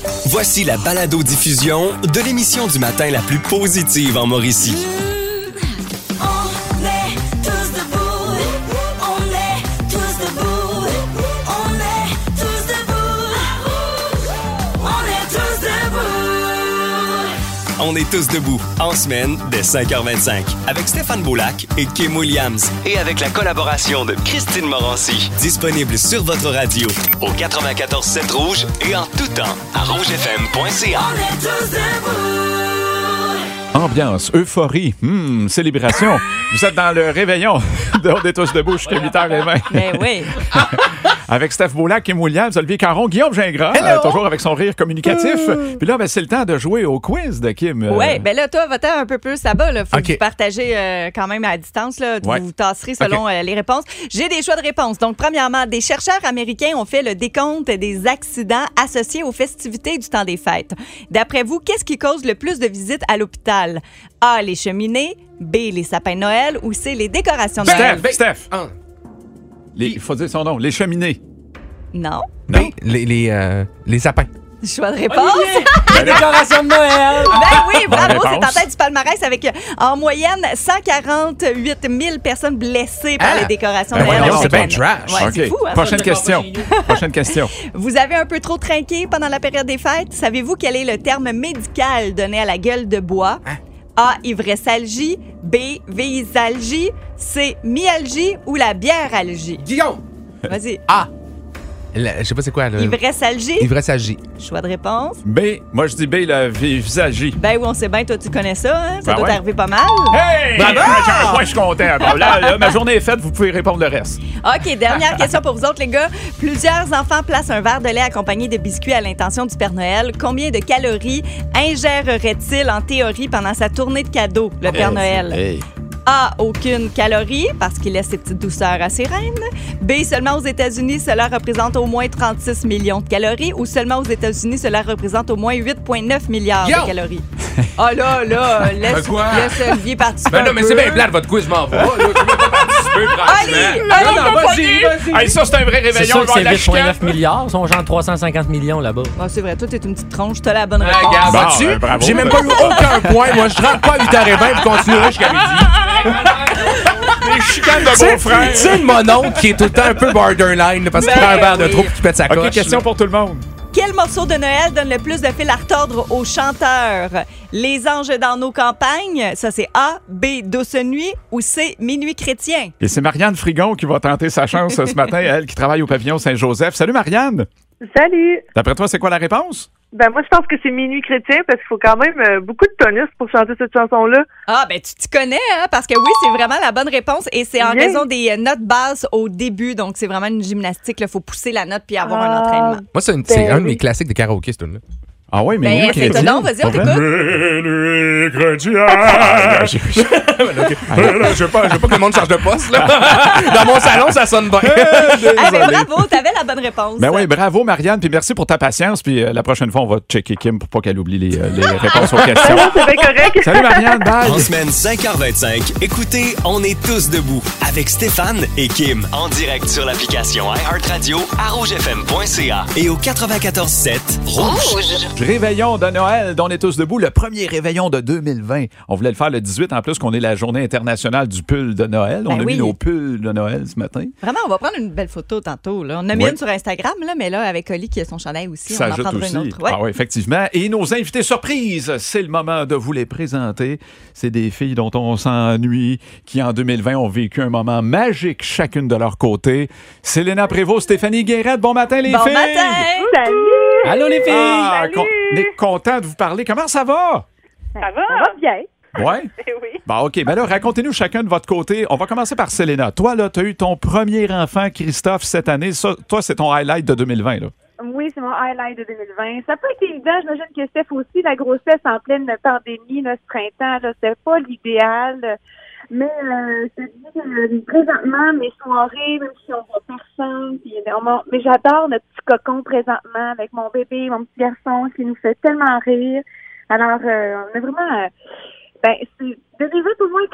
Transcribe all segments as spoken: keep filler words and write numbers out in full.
Voici la balado-diffusion de l'émission du matin la plus positive en Mauricie. On est tous debout, en semaine, dès cinq heures vingt-cinq, avec Stéphane Boulac et Kim Williams. Et avec la collaboration de Christine Morancy. Disponible sur votre radio, au quatre-vingt-quatorze sept Rouge et en tout temps, à rouge f m point c a. On est tous debout. Ambiance, euphorie, hmm, célébration. Vous êtes dans le réveillon de On est tous debout jusqu'à huit heures vingt. Ben oui. Avec Steph Boulac, Kim Williams, Olivier Caron, Guillaume Gingras, euh, toujours avec son rire communicatif. Mmh. Puis là, ben, c'est le temps de jouer au quiz de Kim. Euh... Oui, ben là, toi, va-t'en un peu plus là-bas. Il faut okay. que vous partagez euh, quand même à distance. Là, ouais. Vous tasserez selon okay. euh, les réponses. J'ai des choix de réponses. Donc, premièrement, des chercheurs américains ont fait le décompte des accidents associés aux festivités du temps des fêtes. D'après vous, qu'est-ce qui cause le plus de visites à l'hôpital? A, les cheminées, B, les sapins de Noël ou C, les décorations de Noël? Steph, Steph. Ah. Il faut dire son nom. Les cheminées. Non. Non. Les, les, euh, les sapins. Choix de réponse. Les décorations de Noël. Ben oui, bravo. C'est en tête du palmarès avec, en moyenne, cent quarante-huit mille personnes blessées par ah. les décorations ben de Noël. Voyons, c'est bien trash. Ouais, okay. C'est fou, hein? Prochaine question. Prochaine question. Vous avez un peu trop trinqué pendant la période des fêtes? Savez-vous quel est le terme médical donné à la gueule de bois? Hein? A, ivressalgie, B, véisalgie, C, myalgie ou la bièralgie? Guillaume! Vas-y. A. La, je sais pas c'est quoi. Le... Ivressalgie? Ivressalgie. Choix de réponse. B. Moi, je dis B, la visagie. Ben oui, on sait bien, toi, tu connais ça. Hein? Ça ben doit ouais. t'arriver pas mal. Hey! Bravo! J'ai un point, je suis content. Bon, là, là, ma journée est faite, vous pouvez répondre le reste. OK, dernière question pour vous autres, les gars. Plusieurs enfants placent un verre de lait accompagné de biscuits à l'intention du Père Noël. Combien de calories ingérerait-il en théorie pendant sa tournée de cadeaux, le Père hey, Noël? Hey. A, aucune calorie, parce qu'il laisse ses petites douceurs à ses reines. B, seulement aux États-Unis, cela représente au moins trente-six millions de calories. Ou seulement aux États-Unis, cela représente au moins huit virgule neuf milliards Yo! de calories. Ah oh là, là, laisse, laisse Olivier participer. Ben non, mais c'est bien plate, votre quiz, m'en va. Là, tu veux pas participer, franchement. Allez, allez, non, vas-y, vas-y. Hey, ça, c'est un vrai réveillon. C'est sûr que c'est huit virgule neuf milliards. Ils sont genre trois cent cinquante millions là-bas. Ah, c'est vrai, toi, t'es une petite tronche. T'as la bonne ah, réponse. Regarde, bon, ben, bravo. J'ai même pas eu aucun point. Moi, je rentre pas à huit heures vingt pour continuer jusqu'à midi. Les chicanes de beau-frère. C'est le mononcle qui est tout le temps un peu borderline parce qu'il ben, prend un verre de trop et qu'il pète sa coche. OK, question pour tout le monde. Quel morceau de Noël donne le plus de fil à retordre aux chanteurs? Les anges dans nos campagnes, ça c'est A, B, Douce nuit ou C, Minuit chrétien? Et c'est Marianne Frigon qui va tenter sa chance ce matin, elle qui travaille au pavillon Saint-Joseph. Salut Marianne! Salut! D'après toi, c'est quoi la réponse? Ben moi, je pense que c'est Minuit chrétien parce qu'il faut quand même euh, beaucoup de tonus pour chanter cette chanson-là. Ah, ben tu t'y connais, hein? Parce que oui, c'est vraiment la bonne réponse et c'est en Bien. raison des euh, notes basses au début. Donc, c'est vraiment une gymnastique. Il faut pousser la note puis avoir ah, un entraînement. Moi, c'est, une, ben, c'est un de mes classiques de karaoké, ce tune-là. Ah oui, mais ben, c'est étonnant, vas-y, on t'écoute. Minuit chrétien! Je veux pas, je veux pas que le monde change de poste, là. Dans mon salon, ça sonne bien. Ah, ben, bravo, t'avais la bonne réponse. Ben oui, bravo, Marianne, puis merci pour ta patience. Puis euh, la prochaine fois, on va checker Kim pour pas qu'elle oublie les, euh, les réponses aux questions. C'est bien correct. Salut, Marianne, bye! En semaine cinq heures vingt-cinq, écoutez On est tous debout avec Stéphane et Kim en direct sur l'application iHeartRadio à rouge f m point c a et au quatre-vingt-quatorze sept Rouge. Rouge. Réveillon de Noël dont on est tous debout, le premier réveillon de deux mille vingt. On voulait le faire le dix-huit en plus qu'on est la journée internationale du pull de Noël. On ben a oui. mis nos pulls de Noël ce matin. Vraiment, on va prendre une belle photo tantôt. Là. On a mis ouais. une sur Instagram, là, mais là, avec Oli qui a son chandail aussi, ça on en prendra aussi. une autre. Ouais. Ah oui, effectivement. Et nos invités surprises, c'est le moment de vous les présenter. C'est des filles dont on s'ennuie, qui en deux mille vingt ont vécu un moment magique chacune de leur côté. Céléna Prévost, Stéphanie Guérette, bon matin les bon filles! Bon matin! Salut! Allô les filles! Ah, con- on est content de vous parler. Comment ça va? Ça va? Ça va bien. Ouais? Oui. Bon, OK. Ben là, racontez-nous chacun de votre côté. On va commencer par Céléna. Toi, là, tu as eu ton premier enfant, Christophe, cette année. Ça, toi, c'est ton highlight de deux mille vingt, là. Oui, c'est mon highlight de deux mille vingt. Ça n'a pas été évident. J'imagine que Steph aussi, la grossesse en pleine pandémie, là, ce printemps, là, c'était pas l'idéal. Mais euh, je te dis, euh, présentement, mes soirées, même si on voit personne, puis, on, mais j'adore notre petit cocon présentement avec mon bébé, mon petit garçon qui nous fait tellement rire. Alors, euh, on est vraiment... Euh, ben, c'est, deux mille vingt pour moi est quand même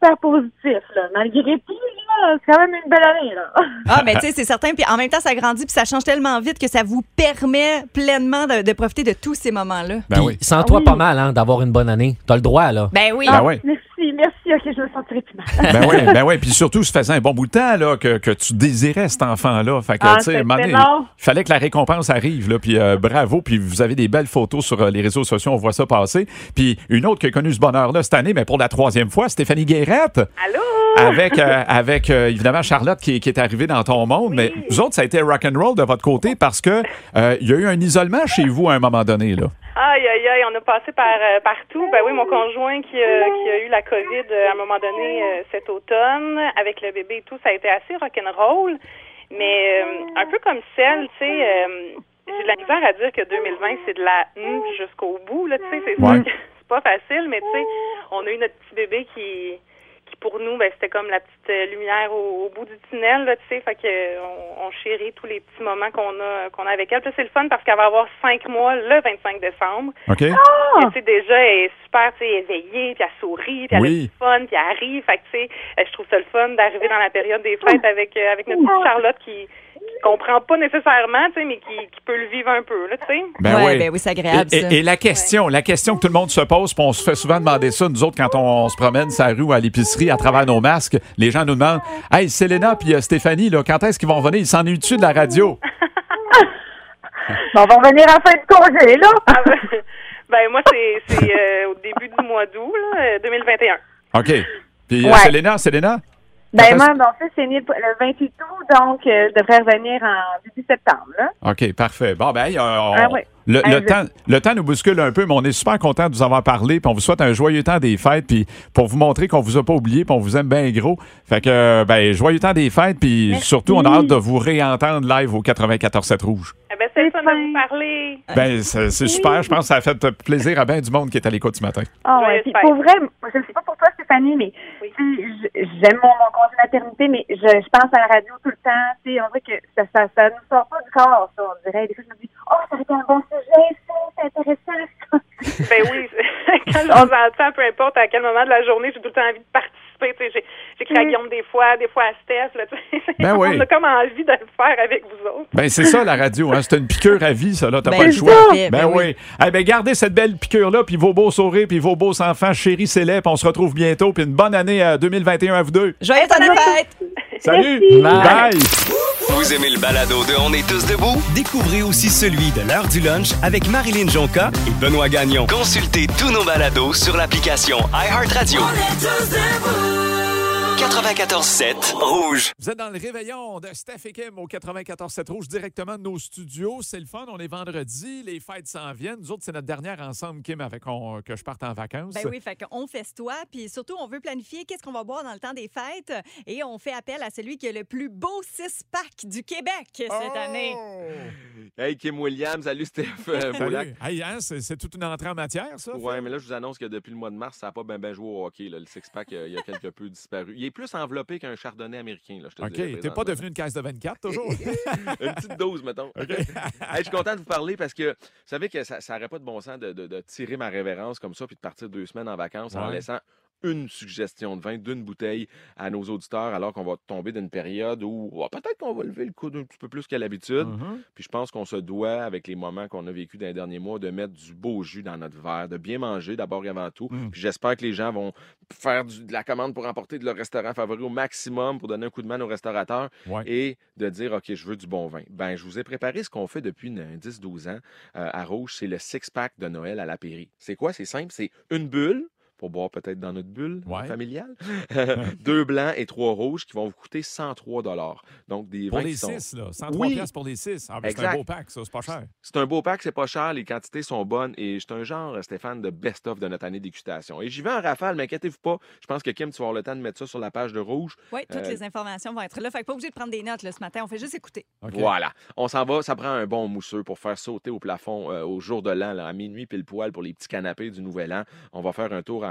super positif, là. Malgré tout, là, c'est quand même une belle année, là. Ah, mais tu sais, c'est certain. Puis en même temps, ça grandit puis ça change tellement vite que ça vous permet pleinement de, de profiter de tous ces moments-là. Ben Puis, oui. sens-toi Ah oui. pas mal hein, d'avoir une bonne année. T'as le droit, là. Ben oui. Ben oui. Merci, merci. OK, je me sentirai plus mal. Ben oui, ben oui. Puis surtout, ça faisait un bon bout de temps là, que, que tu désirais cet enfant-là. Fait que, Ah, tu sais, à un ça moment fait donné, long. il fallait que la récompense arrive. Là, puis euh, bravo. Puis vous avez des belles photos sur euh, les réseaux sociaux. On voit ça passer. Puis une autre qui a connu ce bonheur-là cette année, mais pour la troisième fois, Stéphanie Guérette. Allô? Avec, euh, avec euh, évidemment, Charlotte qui, qui est arrivée dans ton monde. Mais vous autres, ça a été rock'n'roll de votre côté parce que euh, il y a eu un isolement chez vous à un moment donné. Là. Aïe, aïe, aïe, on a passé par euh, partout. Ben oui, mon conjoint qui, euh, qui a eu la COVID euh, à un moment donné euh, cet automne, avec le bébé et tout, ça a été assez rock'n'roll. Mais euh, un peu comme celle, tu sais, euh, j'ai de la misère à dire que deux mille vingt, c'est de la hum jusqu'au bout, là, tu sais, c'est Ouais. sûr que c'est pas facile, mais tu sais, on a eu notre petit bébé qui... pour nous, ben, c'était comme la petite euh, lumière au, au bout du tunnel, là, tu sais, fait que euh, on, on chérit tous les petits moments qu'on a qu'on a avec elle. Puis là, c'est le fun parce qu'elle va avoir cinq mois le vingt-cinq décembre. OK? Et, tu sais, déjà, elle est super, tu sais, éveillée, puis elle sourit, puis elle Oui. a du fun, puis elle arrive. Fait que, tu sais, euh, je trouve ça le fun d'arriver dans la période des fêtes avec euh, avec notre petite Charlotte qui qui comprend pas nécessairement, tu sais, mais qui, qui peut le vivre un peu, là, tu sais. Ben ouais, oui. ben oui, c'est agréable, Et, ça. et- et la question, la question que tout le monde se pose, puis on se fait souvent demander ça, nous autres, quand on, on se promène sur la rue ou à l'épicerie à travers nos masques, les gens nous demandent « Hey, Selena puis euh, Stéphanie, là, quand est-ce qu'ils vont venir? Ils s'ennuient-tu de la radio? Bon, on va revenir en fin de congé, là. Ah, ben, ben, moi, c'est c'est euh, au début du mois d'août, là, euh, deux mille vingt et un. » OK. Puis euh, Ouais. Selena, Selena? Ben, Quand moi, est-ce- mon fils est né le le vingt-huit août, donc euh, je devrais revenir en début septembre, là. OK, parfait. Bon, ben, euh, on- Ah oui. le, Ah, le je- temps, le temps nous bouscule un peu, mais on est super content de vous avoir parlé, puis on vous souhaite un joyeux temps des fêtes, puis pour vous montrer qu'on vous a pas oublié, puis on vous aime bien gros. Fait que, euh, ben, joyeux temps des fêtes, puis Merci. surtout, on a hâte de vous réentendre live au quatre-vingt-quatorze sept Rouge. Eh ben, c'est le C'est fun de fin. vous parler. Ben, c'est c'est super. Je pense que ça a fait plaisir à bien du monde qui est à l'écoute ce matin. Ah ouais, Joyeuse puis fête. pour vrai, je ne sais pas pour toi, Stéphanie, mais Oui. tu sais, j- j'aime mon, mon congé maternité, mais je, je pense à la radio tout le temps. Tu sais, on dirait que ça, ça, ça nous sort pas du corps, ça, on dirait. Des fois, je me dis, oh, ça aurait été un bon sujet, ça, c'est intéressant, ça. Ben oui, quand je vous entends, peu importe à quel moment de la journée, j'ai tout le temps envie de participer. Tu sais, j'ai- j'écris à Guillaume des fois, des fois à Steph. Là, tu sais. Ben oui. On a comme envie de le faire avec vous autres. Ben, c'est ça, la radio. Hein? C'est une piqûre à vie, ça, là. T'as Ben, pas le c'est choix. ça. Ben, Ben oui. Eh ben, gardez cette belle piqûre-là, puis vos beaux sourires, puis vos beaux enfants chéris, célèbres. On se retrouve bientôt, puis une bonne année à deux mille vingt et un à vous deux. Joyeux temps des fêtes! Salut! Bye. Bye! Vous aimez le balado de On est tous debout? Découvrez aussi celui de l'heure du lunch avec Marilyn Jonca et Benoît Gagnon. Consultez tous nos balados sur l'application iHeartRadio. quatre-vingt-quatorze sept Rouge. Vous êtes dans le réveillon de Steph et Kim au quatre-vingt-quatorze sept Rouge, directement de nos studios. C'est le fun, on est vendredi, les fêtes s'en viennent. Nous autres, c'est notre dernière ensemble, Kim, avec on- que je parte en vacances. Ben oui, fait qu'on festoie, puis surtout, on veut planifier qu'est-ce qu'on va boire dans le temps des fêtes et on fait appel à celui qui a le plus beau six-pack du Québec cette Oh! année. Hey, Kim Williams, salut Steph euh, Boulac. Salut. Hey, hein, c'est, c'est toute une entrée en matière, ça? Ouais, mais là, je vous annonce que depuis le mois de mars, ça n'a pas bien ben joué au hockey. Là. Le six-pack, euh, il a quelque peu disparu. Il est plus enveloppé qu'un chardonnay américain, là, je te OK, dirais, t'es pas présentement. devenu une caisse de vingt-quatre, toujours? Une petite dose, mettons. Hey, je suis content de vous parler parce que vous savez que ça n'aurait pas de bon sens de, de- de tirer ma révérence comme ça puis de partir deux semaines en vacances en Ouais. laissant une suggestion de vin d'une bouteille à nos auditeurs alors qu'on va tomber d'une période où oh, peut-être qu'on va lever le coude un petit peu plus qu'à l'habitude. Mhm. Puis je pense qu'on se doit, avec les moments qu'on a vécu dans les derniers mois, de mettre du beau jus dans notre verre, de bien manger d'abord et avant tout. Mm. Puis j'espère que les gens vont faire du- de la commande pour emporter de leur restaurant favori au maximum pour donner un coup de main aux restaurateurs Ouais. et de dire, OK, je veux du bon vin. Ben, je vous ai préparé ce qu'on fait depuis une- dix douze ans euh, à Rouge, c'est le six-pack de Noël à la Pairie. C'est quoi? C'est simple, c'est une bulle pour boire peut-être dans notre bulle Ouais. familiale. Deux blancs et trois rouges qui vont vous coûter cent trois dollars. Donc, des Pour vins les qui sont... six, là. cent trois Oui. piastres pour les six. Ah, ben, c'est un Exact. beau pack, ça. C'est pas cher. C'est un beau pack, c'est pas cher, les quantités sont bonnes et c'est un genre, Stéphane, de best-of de notre année dégustation. Et j'y vais en rafale, mais inquiétez-vous pas. Je pense que Kim, tu vas avoir le temps de mettre ça sur la page de Rouge. Oui, toutes Euh, les informations vont être là. Fait que pas obligé de prendre des notes là, ce matin. On fait juste écouter. OK. Voilà. On s'en va. Ça prend un bon mousseux pour faire sauter au plafond euh, au jour de l'an, là, à minuit pile poil pour les petits canapés du Nouvel An. On va faire un tour en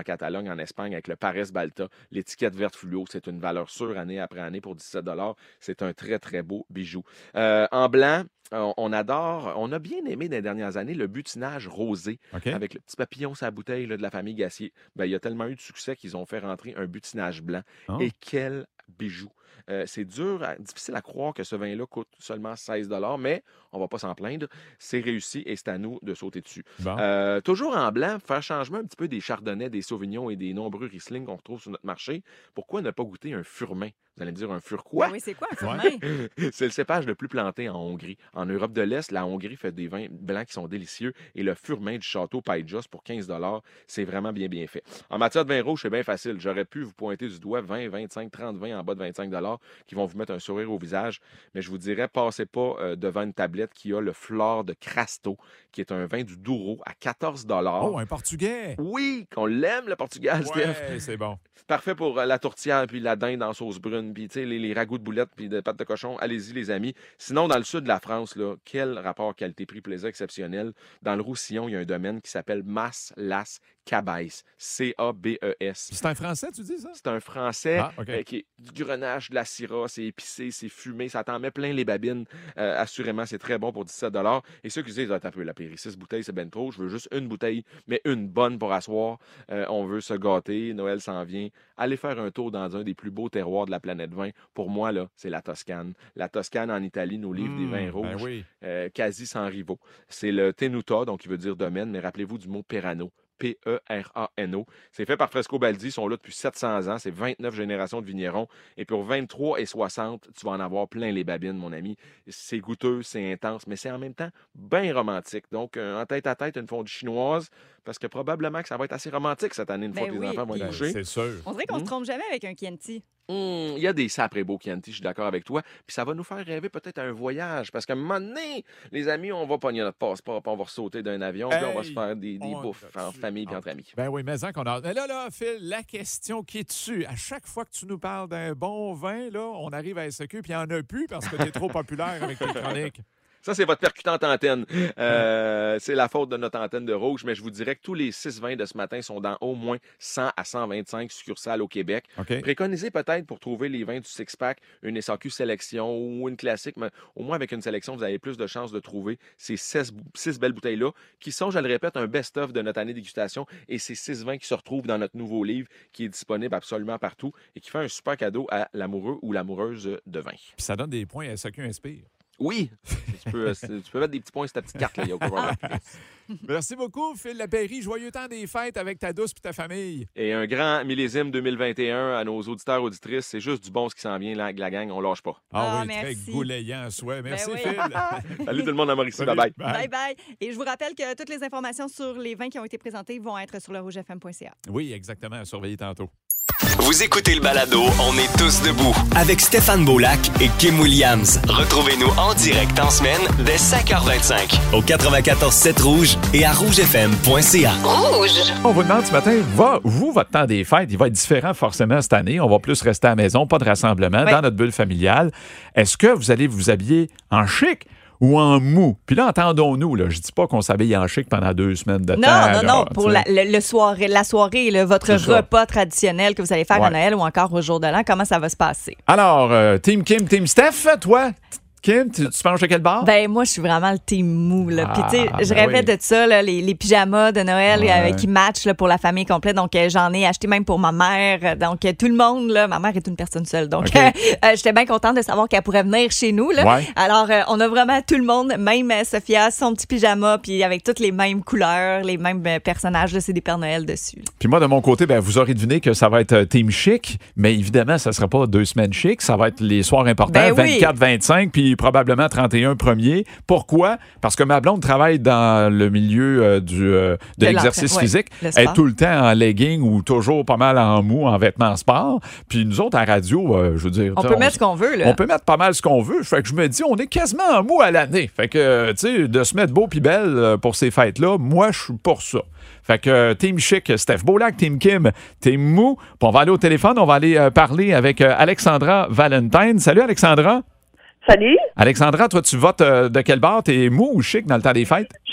en Catalogne, en Espagne, avec le Pares Balta. L'étiquette verte fluo, c'est une valeur sûre année après année pour dix-sept dollars. C'est un très, très beau bijou. Euh, en blanc, on, on adore, on a bien aimé dans les dernières années le butinage rosé Okay. avec le petit papillon sur la bouteille là, de la famille Gassier. Ben, il y a tellement eu de succès qu'ils ont fait rentrer un butinage blanc. Oh. Et quel bijou! Euh, c'est dur, à- difficile à croire que ce vin-là coûte seulement seize dollars, mais on va pas s'en plaindre. C'est réussi et c'est à nous de sauter dessus. Bon. Euh, toujours en blanc, faire changement un petit peu des chardonnays, des sauvignons et des nombreux Riesling qu'on retrouve sur notre marché. Pourquoi ne pas goûter un furmin? Vous allez me dire un fur quoi? Ben oui, c'est quoi un Ouais. furmin? C'est le cépage le plus planté en Hongrie. En Europe de l'Est, la Hongrie fait des vins blancs qui sont délicieux et le furmin du château Paidjos pour quinze dollars, c'est vraiment bien bien fait. En matière de vin rouge, c'est bien facile. J'aurais pu vous pointer du doigt vingt, vingt-cinq, trente vins en bas de vingt-cinq dollars qui vont vous mettre un sourire au visage, mais je vous dirais, passez pas euh, devant une tablette qui a le Flore de Crasto, qui est un vin du Douro à quatorze dollars. Oh, un Portugais! Oui, qu'on l'aime, le Portugal, Steph. Ouais, c'est bon. Parfait pour euh, la tourtière, puis la dinde en sauce brune, puis tu sais, les, les ragoûts de boulettes, puis de pâtes de cochon. Allez-y, les amis. Sinon, dans le sud de la France, là, quel rapport qualité-prix-plaisir exceptionnel. Dans le Roussillon, il y a un domaine qui s'appelle Mas Las Cabaisse. C A B E S. C'est un Français, tu dis ça? C'est un Français Ah, OK. euh, qui est du grenache, de la syrah, c'est épicé, c'est fumé, ça t'en met plein les babines. Euh, assurément, c'est très bon pour dix-sept dollars. Et ceux qui disent, ah, t'as un peu la péri, six bouteilles, c'est ben trop, je veux juste une bouteille, mais une bonne pour asseoir. Euh, on veut se gâter, Noël s'en vient. Allez faire un tour dans un des plus beaux terroirs de la planète vin. Pour moi, là, c'est la Toscane. La Toscane en Italie nous livre des Mmh, vins ben rouges oui. euh, quasi sans rivaux. C'est le Tenuta, donc qui veut dire domaine, mais rappelez-vous du mot Perano. P E R A N O. C'est fait par Fresco Baldi. Ils sont là depuis sept cents ans. C'est vingt-neuf générations de vignerons. Et pour vingt-trois et soixante, tu vas en avoir plein les babines, mon ami. C'est goûteux, c'est intense, mais c'est en même temps bien romantique. Donc, euh, en tête à tête, une fondue chinoise, parce que probablement que ça va être assez romantique cette année, une fois Ben que les oui, enfants vont puis- être couchés. C'est sûr. On dirait qu'on se Hmm. trompe jamais avec un Chianti. Hum, Il y a des saprés beaux Chianti, je suis d'accord avec toi. Puis ça va nous faire rêver peut-être à un voyage. Parce qu'à un moment donné, les amis, on va pogner notre passeport, puis on va sauter d'un avion, puis on va Hey, se faire des, des on bouffes a en su- famille puis Ah. entre amis. Ben oui, mais en qu'on a. Mais là, là, Phil, la question qui est dessus. À chaque fois que tu nous parles d'un bon vin, là, on arrive à S E Q, puis il n'y en a plus parce que tu es trop populaire avec tes chroniques. Ça, c'est votre percutante antenne. Euh, c'est la faute de notre antenne de rouge, mais je vous dirais que tous les six vins de ce matin sont dans au moins cent à cent vingt-cinq succursales au Québec. OK. Préconisez peut-être pour trouver les vins du six-pack, une S A Q sélection ou une classique, mais au moins avec une sélection, vous avez plus de chances de trouver ces six, six belles bouteilles-là, qui sont, je le répète, un best-of de notre année dégustation et ces six vins qui se retrouvent dans notre nouveau livre qui est disponible absolument partout et qui fait un super cadeau à l'amoureux ou l'amoureuse de vin. Puis ça donne des points à S E Q Inspire. Oui, tu peux, tu peux mettre des petits points sur ta petite carte, là, il y a aucun problème. Merci beaucoup, Phil Lapéry. Joyeux temps des fêtes avec ta douce et ta famille. Et un grand millésime deux mille vingt et un à nos auditeurs, auditrices. C'est juste du bon ce qui s'en vient, la, la gang. On lâche pas. Ah, Ah, oui, merci. très goulayant en soi. Merci, oui. Phil. Salut tout le monde à Mauricie. Salut. Bye-bye. Bye bye. Et je vous rappelle que toutes les informations sur les vins qui ont été présentés vont être sur le rouge f m point c a. Oui, exactement. À surveiller tantôt. Vous écoutez le balado On est tous debout avec Stéphane Beaulac et Kim Williams. Retrouvez-nous en direct en semaine dès cinq heures vingt-cinq au quatre-vingt-quatorze sept Rouge et à rouge f m point c a. On vous demande ce matin, va, vous, votre temps des fêtes, il va être différent forcément cette année. On va plus rester à la maison, pas de rassemblement, Oui. dans notre bulle familiale. Est-ce que vous allez vous habiller en chic ou en mou? Puis là, entendons-nous, là, je dis pas qu'on s'habille en chic pendant deux semaines de Non, temps. non, là, non, pour tu la, sais. le, le soirée, la soirée, là, votre C'est ça. repas traditionnel que vous allez faire Ouais. à Noël ou encore au jour de l'an, comment ça va se passer? Alors, euh, Team Kim, Team Steph, toi, Kim, tu, tu penches de quel bord? Ben moi, je suis vraiment le team mou. Là. Puis, tu sais, Ah, je ben rêvais oui. de ça, là, les, les pyjamas de Noël Ouais. euh, qui matchent là, pour la famille complète. Donc, euh, j'en ai acheté même pour ma mère. Donc, euh, tout le monde, là, ma mère est une personne seule. Donc, OK. euh, euh, j'étais bien contente de savoir qu'elle pourrait venir chez nous. Là. Ouais. Alors, euh, on a vraiment tout le monde, même euh, Sophia, son petit pyjama, puis avec toutes les mêmes couleurs, les mêmes euh, personnages. Là, c'est des Pères Noël dessus. Puis moi, de mon côté, ben, vous aurez deviné que ça va être euh, Team chic, mais évidemment, ça ne sera pas deux semaines chic. Ça va être les soirs importants, Ben oui. vingt-quatre, vingt-cinq, puis probablement trente et un premier. Pourquoi? Parce que ma blonde travaille dans le milieu euh, du, euh, de, De l'exercice l'entraînement, physique. ouais, le Elle est sport. tout le temps en legging ou toujours pas mal en mou, en vêtements sport. Puis nous autres, à radio, euh, je veux dire... On peut mettre ce qu'on veut. Là. On peut mettre pas mal ce qu'on veut. Fait que je me dis, on est quasiment en mou à l'année. Fait que, euh, tu sais, de se mettre beau puis belle euh, pour ces fêtes-là, moi, je suis pour ça. Fait que, euh, Team Chic, Steph Beaulac, Team Kim, Team Mou. Puis on va aller au téléphone, on va aller euh, parler avec euh, Alexandra Valentine. Salut, Alexandra. Salut, Alexandra, toi, tu votes euh, de quel bord? T'es mou ou chic dans le temps des fêtes? je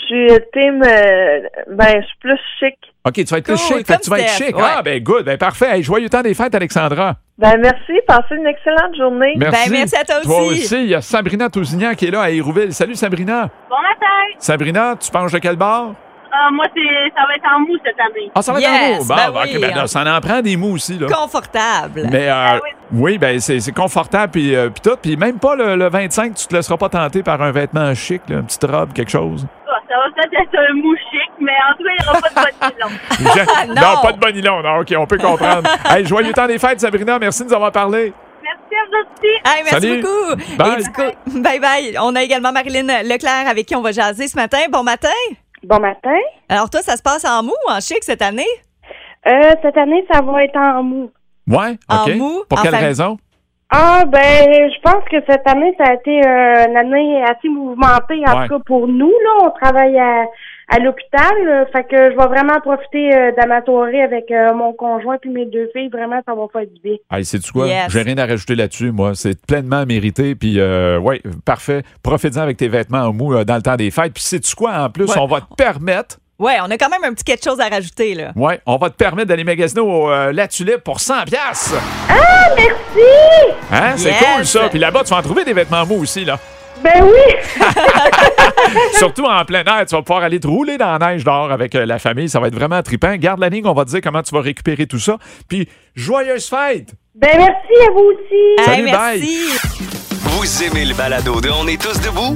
suis team, euh, ben, je suis plus chic. OK, tu vas être plus Cool, chic. Fait que tu vas être comme chic. Steph, Ah, ben good. Ben parfait. Hey, joyeux temps des fêtes, Alexandra. Ben, merci. Passez une excellente journée. Merci. Ben, merci à toi aussi. Toi aussi. Il y a Sabrina Tousignan qui est là à Hérouville. Salut, Sabrina. Bon matin. Sabrina, tu penches de quel bord? Ah, moi, c'est, ça va être en mou cette année. Ah, ça va être Yes, en mou. Bon, ben ben, oui, OK, ben, là, hein. ça en prend des mous aussi, là. Confortable. Mais euh, oui. oui, ben c'est, c'est confortable puis, euh, puis tout. Puis même pas le, le vingt-cinq, tu te laisseras pas tenter par un vêtement chic, là, une petite robe, quelque chose. Ah, ça va peut-être être un mou chic, mais en tout cas, il n'y aura pas de bottes nylon. Je- Non. non, pas de bonilon. Non, OK, on peut comprendre. Hey, joyeux temps des fêtes, Sabrina. Merci de nous avoir parlé. Merci à vous aussi. Hey, merci Salut. beaucoup. Bye. Et du coup, bye bye. On a également Marilyn Leclerc avec qui on va jaser ce matin. Bon matin. Bon matin. Alors toi, ça se passe en mou ou en chic cette année? Euh, cette année, ça va être en mou. Ouais, En OK. mou, Pour en quelle fam- raison? Ah, ben, je pense que cette année, ça a été euh, une année assez mouvementée, en Ouais. tout cas pour nous, là. On travaille à, à l'hôpital, là. Fait que je vais vraiment profiter euh, de ma soirée avec euh, mon conjoint puis mes deux filles. Vraiment, ça va faire du bien. Hey, sais-tu quoi? Yes. J'ai rien à rajouter là-dessus, moi. C'est pleinement mérité. Puis, euh, ouais, parfait. Profite-en avec tes vêtements en mou euh, dans le temps des fêtes. Puis, sais-tu quoi? En plus, Ouais. on va te permettre, Ouais, on a quand même un petit quelque chose à rajouter, là. ouais, on va te permettre d'aller magasiner au euh, La Tulipe pour cent piastres. Ah, merci! Hein? C'est Yes. cool, ça. Puis là-bas, tu vas en trouver des vêtements mous aussi, là. Ben oui! Surtout en plein air, tu vas pouvoir aller te rouler dans la neige dehors avec euh, la famille. Ça va être vraiment trippant. Garde la ligne, on va te dire comment tu vas récupérer tout ça. Puis, joyeuse fête! Ben merci à vous aussi! Salut, Hey, bye. merci. Vous aimez le balado de On est tous debout?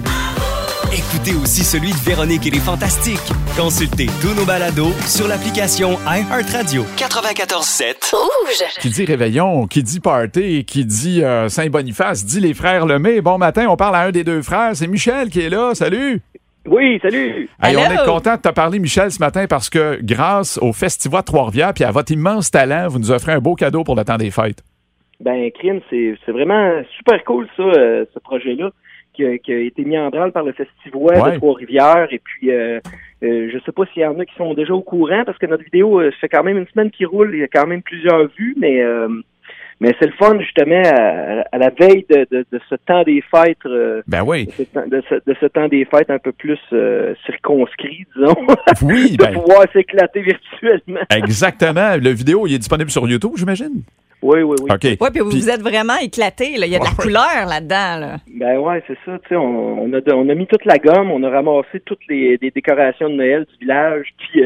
Écoutez aussi celui de Véronique et les Fantastiques. Consultez tous nos balados sur l'application iHeartRadio. quatre-vingt-quatorze sept. Qui dit réveillon, qui dit party, qui dit euh, Saint-Boniface, dit les frères Lemay. Bon matin, on parle à un des deux frères. C'est Michel qui est là. Salut! Oui, salut! Hey, on Hello. est content de te parler, Michel, ce matin parce que grâce au Festival de Trois-Rivières puis à votre immense talent, vous nous offrez un beau cadeau pour le temps des fêtes. Ben, Crime, c'est c'est vraiment super cool, ça, euh, ce projet-là, qui a, qui a été mis en branle par le Festival Ouais. de Trois-Rivières. Et puis, euh, euh, je sais pas s'il y en a qui sont déjà au courant, parce que notre vidéo, euh, ça fait quand même une semaine qui roule, il y a quand même plusieurs vues, mais euh, mais c'est le fun, justement, à, à la veille de, de, de ce temps des fêtes, euh, Ben oui. de, ce, temps- de, ce, de ce temps des fêtes un peu plus euh, circonscrit, disons, Oui, de ben, pouvoir s'éclater virtuellement. exactement. Le vidéo, il est disponible sur YouTube, j'imagine? Oui, oui, oui. OK. Ouais, puis vous Puis- vous êtes vraiment éclatés, là. Il y a de la Ouais. couleur là-dedans, là. Ben ouais, c'est ça. Tu sais, on, on a de- on a mis toute la gomme, on a ramassé toutes les, les décorations de Noël du village, puis euh,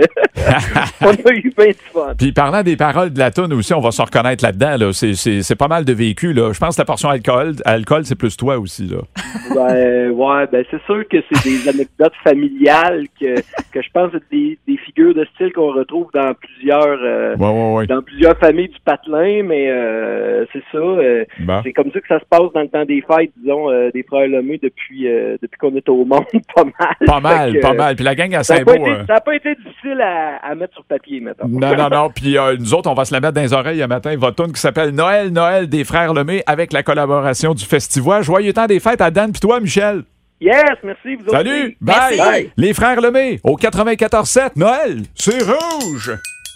on a eu bien du fun. Puis parlant des paroles de la toune aussi, on va se reconnaître là-dedans. Là. C'est, c'est, c'est pas mal de vécu. Là. Je pense que la portion alcool, alcool c'est plus toi aussi. Là. Ben ouais, ben c'est sûr que c'est des anecdotes familiales que que je pense c'est des, des figures de style qu'on retrouve dans plusieurs euh, Ouais, ouais, ouais. dans plusieurs familles du patelin, mais euh, c'est ça. euh, Bon. C'est comme ça que ça se passe dans le temps des fêtes, disons, euh, des frères Lemay depuis euh, depuis qu'on est au monde, pas mal. Pas mal, Fait que, pas euh, mal. Puis la gang à Ça n'a Saint-Beau. pas, été- euh, ça a pas été difficile à, à mettre sur papier, mettons. Non, non, non. Puis euh, nous autres, on va se la mettre dans les oreilles un matin. Votre tune qui s'appelle Noël, Noël des frères Lemay avec la collaboration du Festival. Joyeux temps des fêtes à Dan puis toi, Michel. Yes, merci, vous autres. Salut, aussi. bye. Merci. Bye. Les frères Lemay au quatre-vingt-quatorze sept. Noël, c'est rouge.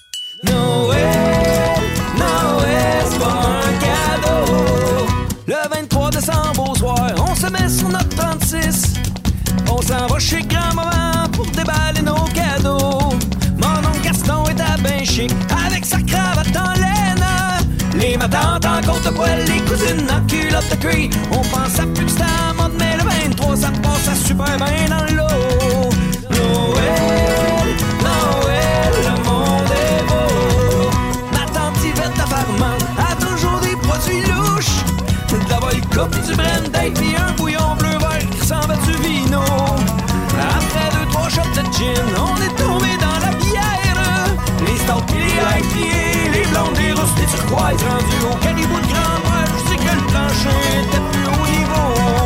Noël, Noël, c'est pas un cadeau. Le vingt-trois décembre au soir, on se met sur notre trente-six. On s'en va chez grand-maman pour déballer nos cadeaux. Mon oncle Gaston est à ben chic avec sa cravate en laine. Les matantes en courte de poil, les cousines en culotte de cuir. On pense à plus que c'est à mode, mais le vingt-trois, ça passe à super bien dans l'eau. Noël, Noël, le monde est beau. Ma tante Yvette, ta farmante, a toujours des produits louches. De la vodka, pis du brandy, pis un bouillon bleu vert qui ressemble à du vino. Après deux, trois shots de gin, on est tombé dans la bière. Les stouts pis les I P A, les blondes, les rousses, les turquoises. Rendus au caribou de grand-mère, je sais que le plancher était plus haut niveau.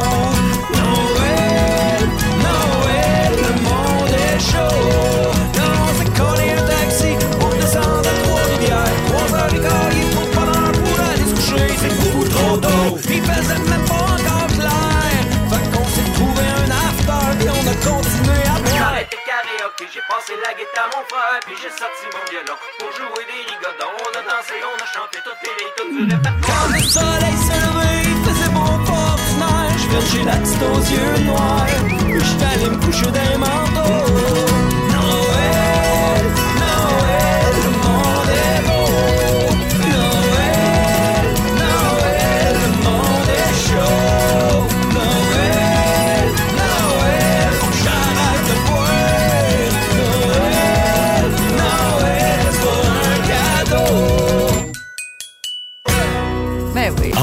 Noël, Noël, le monde est chaud. Non, on s'est collé un taxi pour descendre à Trois-Rivières. Trois heures et quart, il faut pas l'heure pour aller se coucher, c'est beaucoup trop tôt. Il faisait même pas encore clair, fait qu'on s'est trouvé un after, puis on a continué à boire. J'ai arrêté karaoké, j'ai passé la guitare à mon frère, puis j'ai sorti mon violon pour jouer des rigodons. On a dansé, on a chanté toutes les tunes du répertoire. Quand le soleil s'est levé, il faisait bon pas ordinaire. Je viens de chez la petite aux yeux noirs, puis j'étais allé me coucher dans les manteaux.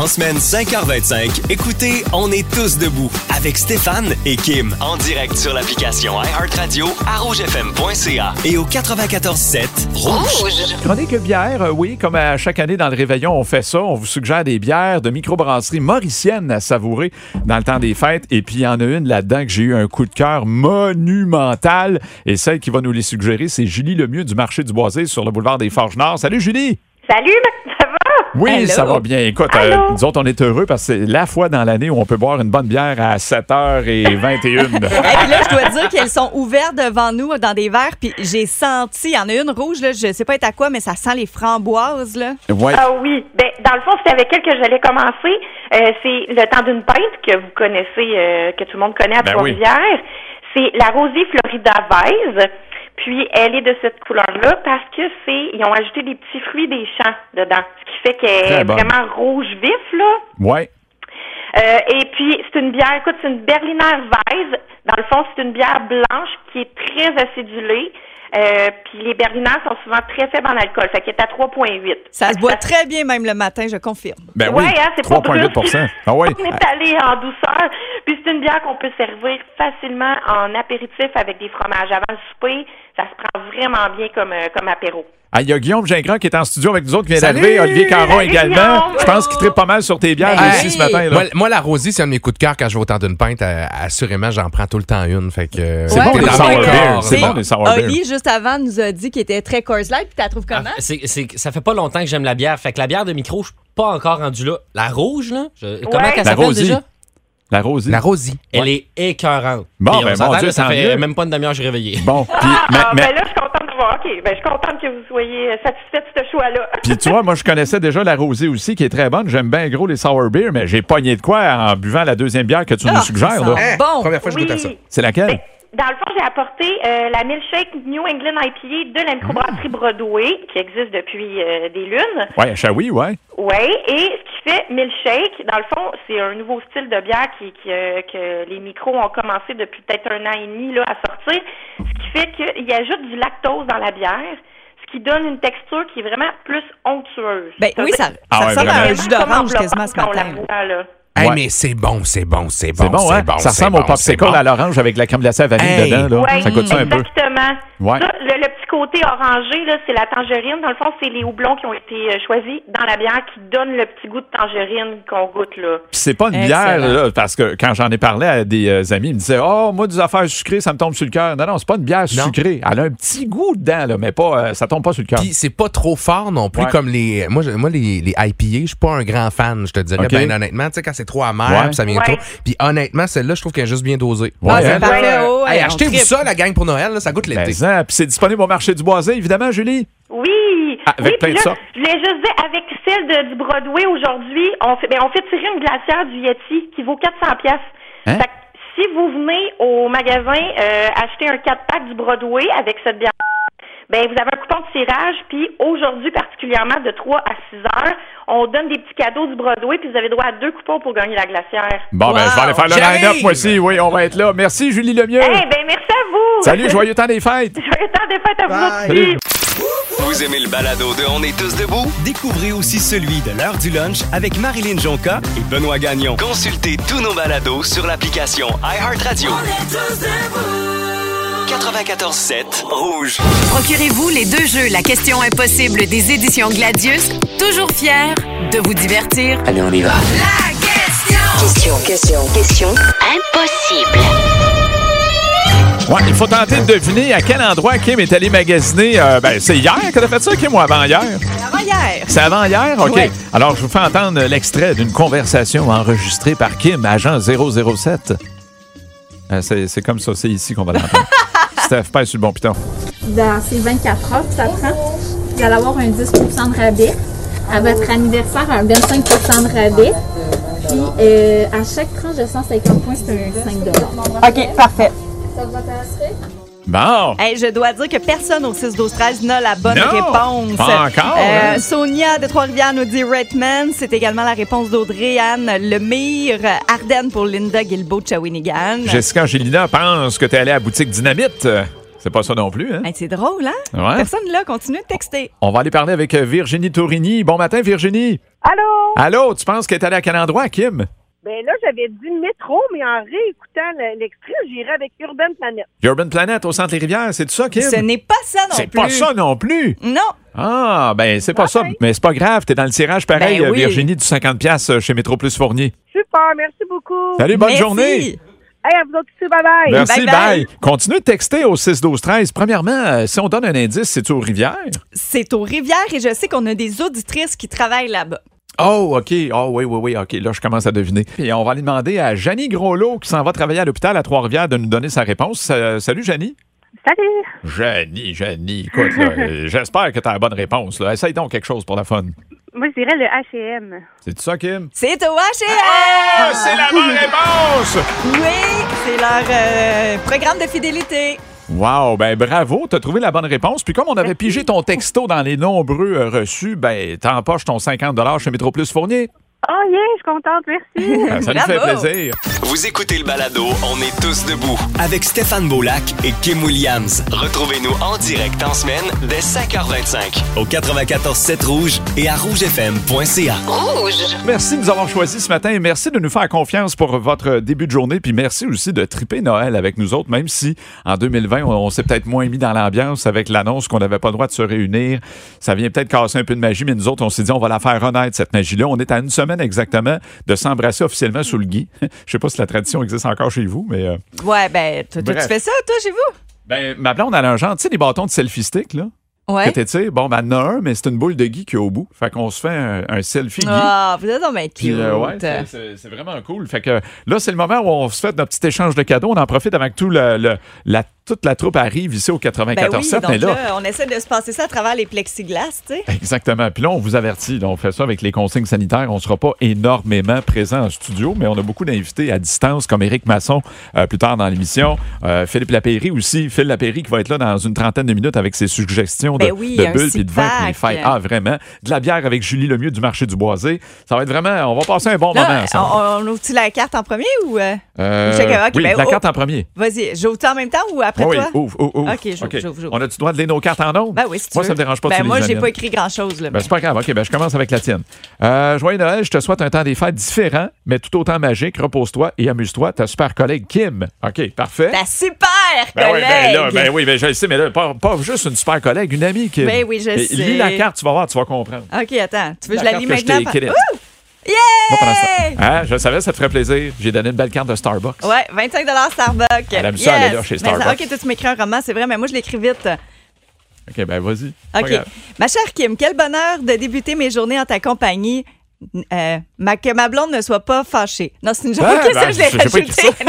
En semaine cinq heures vingt-cinq, écoutez On est tous debout avec Stéphane et Kim en direct sur l'application iHeartRadio à rouge f m point c a et au quatre-vingt-quatorze sept Rouge. Chronique bière, euh, oui, comme à chaque année dans le Réveillon, on fait ça. On vous suggère des bières de microbrasserie mauricienne à savourer dans le temps des fêtes. Et puis, il y en a une là-dedans que j'ai eu un coup de cœur monumental. Et celle qui va nous les suggérer, c'est Julie Lemieux du marché du Boisé sur le boulevard des Forges-Nord. Salut, Julie! Salut, ça va? Oui, Hello. ça va bien. Écoute, euh, nous autres, on est heureux parce que c'est la fois dans l'année où on peut boire une bonne bière à sept heures vingt et une. Et puis là, je dois dire qu'elles sont ouvertes devant nous dans des verres, puis j'ai senti, il y en a une rouge, là, je sais pas être à quoi, mais ça sent les framboises, là. Ouais. Ah oui. Ben, dans le fond, c'est avec elle que j'allais commencer. Euh, c'est le temps d'une pinte que vous connaissez, euh, que tout le monde connaît à Ben Trois-Rivières. C'est la Rosée Florida Vise. Puis, elle est de cette couleur-là parce que c'est, ils ont ajouté des petits fruits des champs dedans. Ce qui fait qu'elle Très est bonne. vraiment rouge vif, là. Ouais. Euh, et puis, c'est une bière, écoute, c'est une Berliner Weisse. Dans le fond, c'est une bière blanche qui est très acidulée. Euh, puis les Berliners sont souvent très faibles en alcool. Fait qu'elle est à trois virgule huit. Ça se boit très bien même le matin, je confirme. Ben oui, ouais, hein, c'est trois pas virgule huit pour cent. Ah oui. On est allé en douceur. Puis c'est une bière qu'on peut servir facilement en apéritif avec des fromages. Avant le souper, ça se prend vraiment bien comme, euh, comme apéro. Ah, il y a Guillaume Gingras qui est en studio avec nous autres, qui vient Salut! d'arriver. Olivier Caron Salut, également. Guillaume! Je pense qu'il tripe pas mal sur tes bières Ben aussi oui. ce matin. Là. Moi, moi, la Rosie, c'est un de mes coups de cœur quand je vais au temps d'une pinte. Euh, assurément, j'en prends tout le temps une. Fait que, euh, C'est Ouais, bon, mais les c'est sour vrai que- beer. C'est Mais bon, les sour beer. Oli, juste avant, nous a dit qu'il était très Coors Light, puis tu la trouves comment? Ah, c'est, c'est, ça fait pas longtemps que j'aime la bière. Fait que la bière de micro, je suis pas encore rendu là. La rouge, là, je- comment Ouais. qu'elle La s'appelle Rosie. déjà? La Rosie. La Rosie. Elle est écœurante. Bon, Puis on ben, s'entend, mon Dieu, là, ça tant fait mieux. même pas une demi-heure que je suis réveillé. Bon, puis, Ah, mais, ah, mais- ben là, je suis contente de voir. OK, ben je suis contente que vous soyez euh, satisfaite de ce choix-là. puis tu vois, moi, je connaissais déjà la Rosée aussi, qui est très bonne. J'aime bien gros les sour beer, mais j'ai pogné de quoi en buvant la deuxième bière que tu Ah, nous suggères. ça Là. sent Hein? bon. Première fois que je goûte à ça. Oui. C'est laquelle? Dans le fond, j'ai apporté euh, la Milkshake New England I P A de la microbrasserie Broadway, qui existe depuis euh, des lunes. Ouais, à Shawi, ouais. Oui, et ce qui fait Milkshake, dans le fond, c'est un nouveau style de bière qui, qui, euh, que les micros ont commencé depuis peut-être un an et demi là, à sortir, ce qui fait qu'ils ajoutent du lactose dans la bière, ce qui donne une texture qui est vraiment plus onctueuse. Ben oui, ça, Ah ça ouais, ressemble à vraiment. un jus d'orange quasiment ce Quand on la matin. boit, là. Hey, Ouais. mais c'est bon, c'est bon, c'est bon. C'est bon, hein? bon, ça c'est ressemble bon, au popsicle c'est bon. à l'orange avec la crème glacée à vanille Hey. dedans. Là. Oui, Ça coûte ça un peu. exactement. Ouais. Ça, le, le petit côté orangé, là, c'est la tangerine. Dans le fond, c'est les houblons qui ont été euh, choisis dans la bière qui donnent le petit goût de tangerine qu'on goûte, là. Puis c'est pas une Excellent. bière, là, parce que quand j'en ai parlé à des euh, amis, ils me disaient « Oh, moi, des affaires sucrées, ça me tombe sur le cœur. » Non, non, c'est pas une bière Non. sucrée. Elle a un petit goût dedans, là, mais pas, euh, ça tombe pas sur le cœur. Puis c'est pas trop fort non plus Ouais. comme les moi je- moi les, les I P A, je suis pas un grand fan, je te dirais Ok. ben honnêtement, tu sais quand c'est trop amer, Ouais. puis ça vient Ouais. trop. Puis honnêtement, celle-là, je trouve qu'elle est juste bien dosée. Ouais, Ah, c'est hein? parfait. Oh, ouais, Hey, on achetez-vous tripe. ça la gang pour Noël, là, ça goûte l'été. Ben, hein, puis c'est disponible au marché du Boisé, évidemment, Julie? Oui! Ah, avec oui, plein puis de là, sortes. je voulais juste dire, avec celle de, du Broadway aujourd'hui, on fait, ben, on fait tirer une glacière du Yeti qui vaut quatre cents piastres. Hein? Fait que si vous venez au magasin euh, acheter un quatre pack du Broadway avec cette bière, ben vous avez un coupon de tirage, puis aujourd'hui particulièrement de trois à six heures, on donne des petits cadeaux du Broadway, puis vous avez droit à deux coupons pour gagner la glacière. Bon, ben, je vais aller faire le J'arrive! line-up, moi aussi. Oui, on va être là. Merci, Julie Lemieux. Eh ben merci à vous! Salut, joyeux temps des fêtes. Joyeux temps des fêtes à vous aussi! Salut. Vous aimez le balado de On est tous debout? Découvrez aussi celui de l'heure du lunch avec Marilyn Jonca et Benoît Gagnon. Consultez tous nos balados sur l'application iHeartRadio. quatre-vingt-quatorze sept Rouge. Procurez-vous les deux jeux La question impossible des éditions Gladius, toujours fiers de vous divertir. Allez, on y va. La question! Question, question, question impossible. Ouais, il faut tenter de deviner à quel endroit Kim est allé magasiner. Euh, ben, c'est hier que t'as fait ça, Kim, ou avant-hier? Avant-hier. C'est avant-hier? OK. Ouais. Alors, je vous fais entendre l'extrait d'une conversation enregistrée par Kim, agent zéro zéro sept. Euh, c'est, c'est comme ça, c'est ici qu'on va l'entendre. Steph, pèse sur le bon piton. Dans ces vingt-quatre heures que ça prend, vous allez avoir un dix pour cent de rabais. À votre anniversaire, un vingt-cinq pour cent de rabais. Puis, euh, à chaque tranche de cent cinquante points, c'est un cinq dollars. OK, parfait. Ça vous intéresserait? Bon. Hey, je dois dire que personne au six douze treize n'a la bonne Non, réponse. pas encore, Euh, hein? Sonia de Trois-Rivières nous dit Redman. C'est également la réponse d'Audrey Anne Lemire. Ardennes pour Linda Guilbeault de Shawinigan. Jessica Angelina pense que t'es allé à la boutique Dynamite. C'est pas ça non plus, hein? Hey, c'est drôle, hein? Ouais. Personne là, continue de texter. On va aller parler avec Virginie Tourigny. Bon matin, Virginie. Allô? Allô, tu penses qu'elle est allée à quel endroit, Kim? Ben là, j'avais dit métro, mais en réécoutant le- l'extrait, j'irais avec Urban Planet. Urban Planet au centre des rivières, c'est ça, Kim? Ce n'est pas ça non C'est plus. pas ça non plus. Non. Ah, ben c'est pas ça. Mais c'est pas grave, t'es dans le tirage pareil, Ben oui. Virginie, du cinquante piastres chez Métro Plus Fournier. Super, merci beaucoup. Salut, bonne Merci. journée. Hey, à vous autres aussi, bye-bye. Merci, Bye, bye. bye. Continuez de texter au six douze treize. Premièrement, euh, si on donne un indice, c'est-tu aux rivières? C'est aux rivières et je sais qu'on a des auditrices qui travaillent là-bas. Oh, OK. Oh, oui, oui, oui. OK, là, je commence à deviner. Et on va aller demander à Janie Groslot, qui s'en va travailler à l'hôpital à Trois-Rivières, de nous donner sa réponse. Euh, salut, Janie. Salut. Janie, Janie, écoute, là, euh, j'espère que tu as la bonne réponse. Là. Essaye donc quelque chose pour la fun. Moi, je dirais le H et M. C'est ça, Kim? C'est au H et M! Ah, c'est la bonne réponse! Oui, c'est leur euh, programme de fidélité. Wow, ben bravo, t'as trouvé la bonne réponse. Puis comme on avait pigé ton texto dans les nombreux euh, reçus, ben t'empoches ton cinquante dollars chez Métro Plus Fournier. Oh yeah, je suis contente, merci. Ah, ça nous fait Bravo. plaisir. Vous écoutez le balado On est tous debout avec Stéphane Beaulac et Kim Williams. Retrouvez-nous en direct en semaine dès cinq heures vingt-cinq au quatre-vingt-quatorze sept Rouge et à rouge f m point c a. Rouge. Merci de nous avoir choisis ce matin et merci de nous faire confiance pour votre début de journée. Puis merci aussi de triper Noël avec nous autres, même si en deux mille vingt, on, on s'est peut-être moins mis dans l'ambiance avec l'annonce qu'on n'avait pas le droit de se réunir. Ça vient peut-être casser un peu de magie, mais nous autres, on s'est dit on va la faire renaître, cette magie-là. On est à une semaine exactement de s'embrasser officiellement sous le gui. Je sais pas si la tradition existe encore chez vous, mais... euh, Ouais, ben, toi, toi, tu Bref. fais ça, toi, chez vous? Ben, ma blonde, elle a un genre, tu sais, des bâtons de selfie stick, là? Ouais. Que t'étires. Bon, ben, elle en a un, mais c'est une boule de gui qui est au bout. Fait qu'on se fait un, un selfie gui. Ah, vous êtes donc bien Puis, cute. euh, ouais, c'est- c'est c'est vraiment cool. Fait que là, c'est le moment où on se fait notre petit échange de cadeaux. On en profite avant que tout le, le- la, toute la troupe arrive ici au Ben quatre-vingt-quatorze oui, sept. donc mais là, là, on essaie de se passer ça à travers les plexiglas, tu sais. exactement. Puis là, on vous avertit. là, on fait ça avec les consignes sanitaires. On ne sera pas énormément présent en studio, mais on a beaucoup d'invités à distance, comme Éric Masson, euh, plus tard dans l'émission. Euh, Philippe Lapéry aussi. Phil Lapéry qui va être là dans une trentaine de minutes avec ses suggestions de, Ben oui, de un bulles puis de vin pour les six-pack. fêtes. Ah, vraiment. De la bière avec Julie Lemieux du marché du Boisé. Ça va être vraiment... On va passer un bon Là, moment. Ça. on, on ouvre-tu la carte en premier ou... euh, Euh, chacun? Ok, oui, ben, la oh, carte en premier. Vas-y, j'ouvre-tu en même temps ou après Oui, toi? oui, ouvre, ouvre, ouvre. OK, j'ouvre, OK. j'ouvre, j'ouvre. On a-tu le droit de lire nos cartes en ondes? Ben oui, si tu Moi, veux. ça me dérange pas de Ben tu moi, lis les j'ai miennes. pas écrit grand-chose, là. Ben, c'est pas grave. OK, ben, je commence avec la tienne. Euh, joyeux Noël, je te souhaite un temps des fêtes différent, mais tout autant magique. Repose-toi et amuse-toi. Ta super collègue Kim. OK, parfait. Ta super Ben oui, collègue! ben, là, ben oui, ben je le sais, mais là, pas, pas juste une super collègue, une amie Kim. Ben oui, je Et sais. Lis la carte, tu vas voir, tu vas comprendre. OK, attends. Tu veux que je La la lis carte que je maintenant? t'ai écrite. Ouh! Yeah! Moi, pendant ce temps- Hein, je savais, ça te ferait plaisir. J'ai donné une belle carte de Starbucks. Ouais, vingt-cinq Starbucks. Elle aime ça, Yes! aller là, chez Mais ça- Starbucks. OK, toi, tu m'écris un roman, c'est vrai, mais moi, je l'écris vite. OK, ben vas-y. Pas OK. grave. Ma chère Kim, quel bonheur de débuter mes journées en ta compagnie. Euh, ma, que ma blonde ne soit pas fâchée. Non, c'est une joke. Ah, Ok, ben, ça, je l'ai j'ai pas écrit rajouté.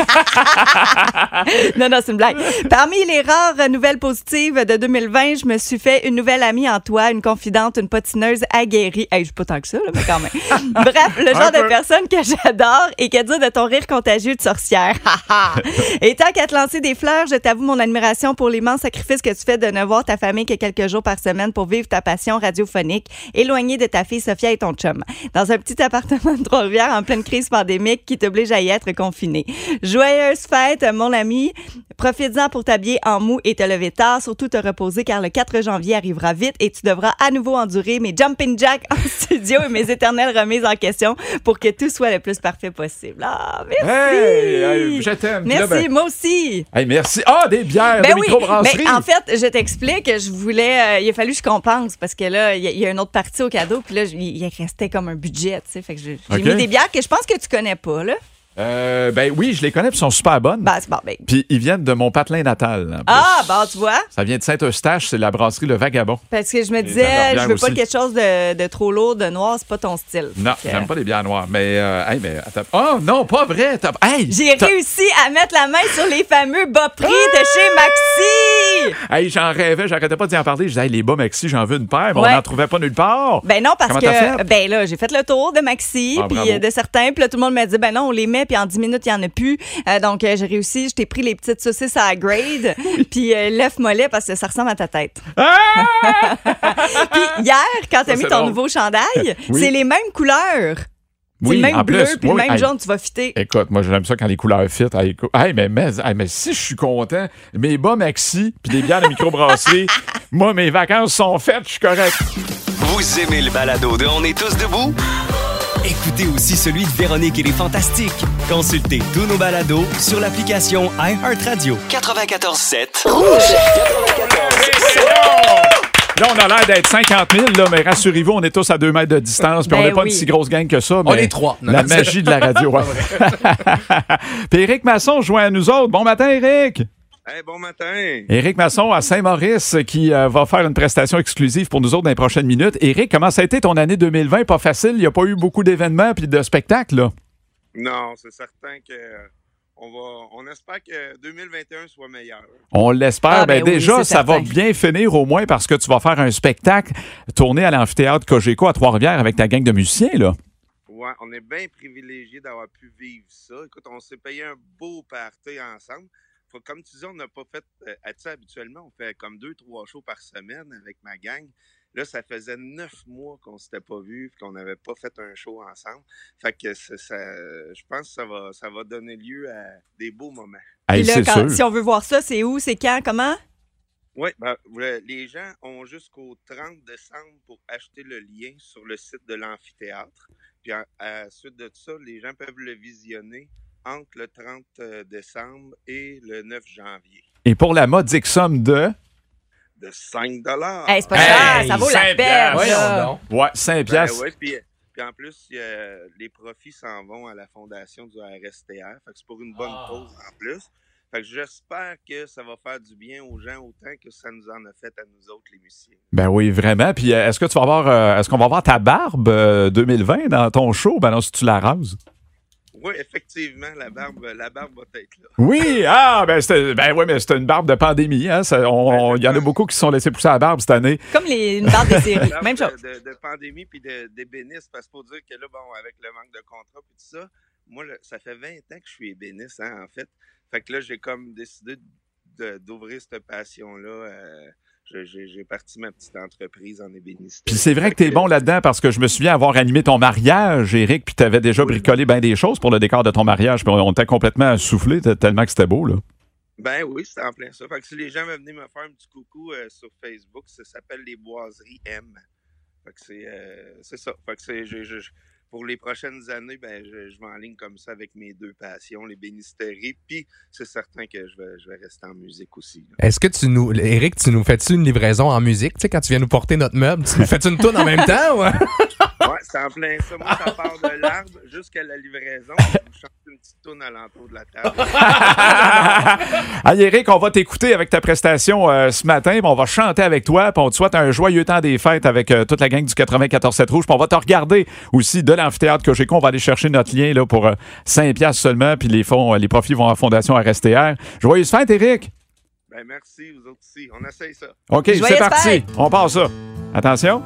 non, non, c'est une blague. Parmi les rares nouvelles positives de deux mille vingt, je me suis fait une nouvelle amie en toi, une confidente, une patineuse aguerrie. Hey, je suis pas tant que ça, là, mais quand même. Bref, le genre Un de peu. personne que j'adore et que dire de ton rire contagieux de sorcière. Et tant qu'à te lancer des fleurs, je t'avoue mon admiration pour l'immense sacrifice que tu fais de ne voir ta famille que quelques jours par semaine pour vivre ta passion radiophonique, éloignée de ta fille Sophia et ton chum. Dans un petit appartement de Trois-Rivières en pleine crise pandémique qui t'oblige à y être confiné. Joyeuse fête, mon ami. Profites-en pour t'habiller en mou et te lever tard, surtout te reposer car le quatre janvier arrivera vite et tu devras à nouveau endurer mes jumping jacks en studio et mes éternelles remises en question pour que tout soit le plus parfait possible. Ah, merci! Hey, hey, je t'aime. Puis là, Merci, ben- moi aussi! Hey, merci. Ah, des bières Ben de oui, microbrasserie. mais en fait, je t'explique, je voulais, euh, il a fallu que je compense parce que là, il y, a- il y a une autre partie au cadeau, puis là, je- il restait comme un budget, tu sais, fait que j'ai j'ai OK. mis des bières que je pense que tu connais pas, là. Euh, ben oui, je les connais, puis ils sont super bonnes. Ben, c'est bon, ben. Puis ils viennent de mon patelin natal. en plus. Ah, bon, tu vois, Ça vient de Saint-Eustache, c'est la brasserie Le Vagabond. parce que je me Et disais, j'adore je bière veux pas aussi. quelque chose de, de trop lourd, de noir, c'est pas ton style. Non, Fait que, j'aime pas les bières noires. Mais, euh, hey, mais attends. Oh non, pas vrai. T'as- Hey! J'ai t'as- réussi à mettre la main sur les fameux bas prix de chez Maxi! Hey, j'en rêvais, j'arrêtais pas d'y en parler. Je disais, hey, les bas Maxi, j'en veux une paire, mais Ouais. on n'en trouvait pas nulle part. Ben non, parce Comment que, t'as fait? ben là, j'ai fait le tour de Maxi, Ah, puis bravo. euh, de certains, puis là, tout le monde m'a dit, ben non, on les met, puis en dix minutes, il n'y en a plus. Euh, donc, euh, j'ai réussi, je t'ai pris les petites saucisses à la grade, puis euh, l'œuf mollet, parce que ça ressemble à ta tête. Puis hier, quand t'as Ça, mis c'est ton drôle. nouveau chandail, Oui. c'est les mêmes couleurs. Oui, le même en bleu plus, puis oui, le même hey, jaune, tu vas fitter. Écoute, moi, j'aime ça quand les couleurs fit. Hey, écoute, hey, mais, mais, hey, mais si je suis content, mes bas maxi puis des bières de microbrasserie, moi, mes vacances sont faites, je suis correct. Vous aimez le balado de On est tous debout? Écoutez aussi celui de Véronique et les Fantastiques. Consultez tous nos balados sur l'application iHeartRadio. quatre-vingt-quatorze sept Rouge. Là, on a l'air d'être cinquante mille, là, mais rassurez-vous, on est tous à deux mètres de distance, puis Ben on n'est pas oui. une si grosse gang que ça. Mais On est trois. Non, la non, magie de la radio. Ouais. Puis Éric Masson joint à nous autres. Bon matin, Éric. Hey, bon matin. Éric Masson à Saint-Maurice qui euh, va faire une prestation exclusive pour nous autres dans les prochaines minutes. Éric, comment ça a été ton année deux mille vingt? Pas facile, il n'y a pas eu beaucoup d'événements puis de spectacles, là. Non, c'est certain que on va, on espère que deux mille vingt et un soit meilleur. On l'espère. Ah, ben, ben oui, déjà, c'est ça certain. va bien finir au moins parce que tu vas faire un spectacle tourné à l'amphithéâtre Cogeco à Trois-Rivières avec ta gang de musiciens, là. Ouais, on est bien privilégiés d'avoir pu vivre ça. Écoute, on s'est payé un beau party ensemble. Faut, comme tu dis, on n'a pas fait, euh, tu sais, habituellement, on fait comme deux, trois shows par semaine avec ma gang. Là, ça faisait neuf mois qu'on s'était pas vus, qu'on n'avait pas fait un show ensemble. Fait que ça, ça, je pense que ça va, ça va donner lieu à des beaux moments. Hey, Puis là, c'est quand- sûr. si on veut voir ça, c'est où, c'est quand, comment? Oui, ben, le- les gens ont jusqu'au trente décembre pour acheter le lien sur le site de l'amphithéâtre. Puis à, à la suite de ça, les gens peuvent le visionner entre le trente décembre et le neuf janvier. Et pour la modique somme de... De cinq dollars. Hey, c'est pas cher, ça vaut la peine. là. Ouais, cinq Ben piastres. ouais, puis, puis en plus, euh, les profits s'en vont à la fondation du R S T R. Fait que c'est pour une bonne cause en plus. Fait que j'espère que ça va faire du bien aux gens autant que ça nous en a fait à nous autres, les musiciens. Ben oui, vraiment. Puis euh, est-ce que tu vas avoir... euh, est-ce qu'on va voir ta barbe euh, deux mille vingt dans ton show? Ben non, si tu la rases. Oui, effectivement, la barbe, la barbe va être là. Oui! Ah! Ben, c'était, ben oui, mais c'était une barbe de pandémie. Hein? Ça, on- Il y en a beaucoup qui se sont laissés pousser la barbe cette année. Comme les, une barre des séries. Barbe Même de- chose. De, de pandémie puis de- d'ébéniste, parce qu'il faut dire que là, bon, avec le manque de contrat puis tout ça, moi, là, ça fait vingt ans que je suis ébéniste, hein, en fait. Fait que là, j'ai comme décidé de- d'ouvrir cette passion-là. euh, je- j'ai, j'ai parti ma petite entreprise en ébénisterie. Puis c'est vrai que t'es bon là-dedans parce que je me souviens avoir animé ton mariage, Éric, puis t'avais déjà bricolé bien des choses pour le décor de ton mariage. Puis on était complètement soufflé tellement que c'était beau, là. Ben oui, c'est en plein ça. Fait que si les gens veulent venir me faire un petit coucou euh, sur Facebook, ça s'appelle les Boiseries M. Fait que c'est, euh, c'est ça. Fait que c'est, je, je- je- pour les prochaines années, ben je, je m'enligne comme ça avec mes deux passions, les bénisteries, puis c'est certain que je vais, je vais rester en musique aussi. là. Est-ce que tu nous, Éric, tu nous fais-tu une livraison en musique? Tu sais, quand tu viens nous porter notre meuble, tu nous fais-tu une tourne en même temps? Ouais? Ouais, c'est en plein ça. Moi, ça part de l'arbre jusqu'à la livraison. Je vous chante une petite tourne à l'entour de la table. Hey, Éric, on va t'écouter avec ta prestation euh, ce matin. Puis on va chanter avec toi. Puis on te souhaite un joyeux temps des fêtes avec euh, toute la gang du quatre-vingt-quatorze sept Rouge. Puis on va te regarder aussi de l'amphithéâtre Cogeco. On va aller chercher notre lien là, pour euh, cinq piastres seulement. Puis les fonds, euh, les profits vont à la Fondation R S T R. Joyeuse fête, Éric. Ben merci, vous autres aussi. On essaye ça. OK, Joyeuse c'est parti. fête. On part ça. Attention.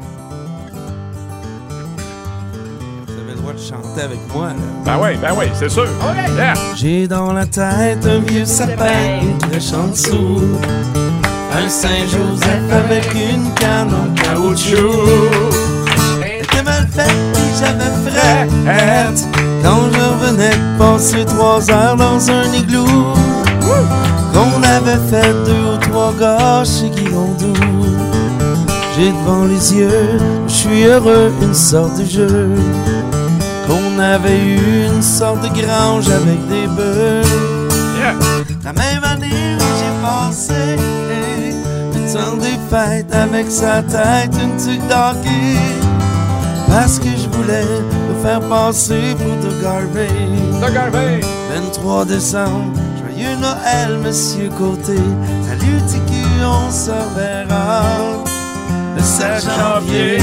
Vous avez le droit de chanter avec moi, là. Ben oui, ben oui, c'est sûr. Yeah. J'ai dans la tête un vieux sapin, une crèche en dessous, un Saint-Joseph avec une canne en caoutchouc. Elle était mal faite et j'avais frais quand je revenais de passer trois heures dans un igloo qu'on avait fait deux ou trois gars chez Guillaume. J'ai devant les yeux, je suis heureux, une sorte de jeu. Qu'on avait eu une sorte de grange avec des bœufs. La même année où j'ai passé le temps des fêtes avec sa tête une tuque d'hockey. Parce que je voulais me faire passer pour de Garvey. De Garvey. vingt-trois décembre, joyeux Noël, Monsieur Côté. Salut T Q, on se reverra le sept janvier.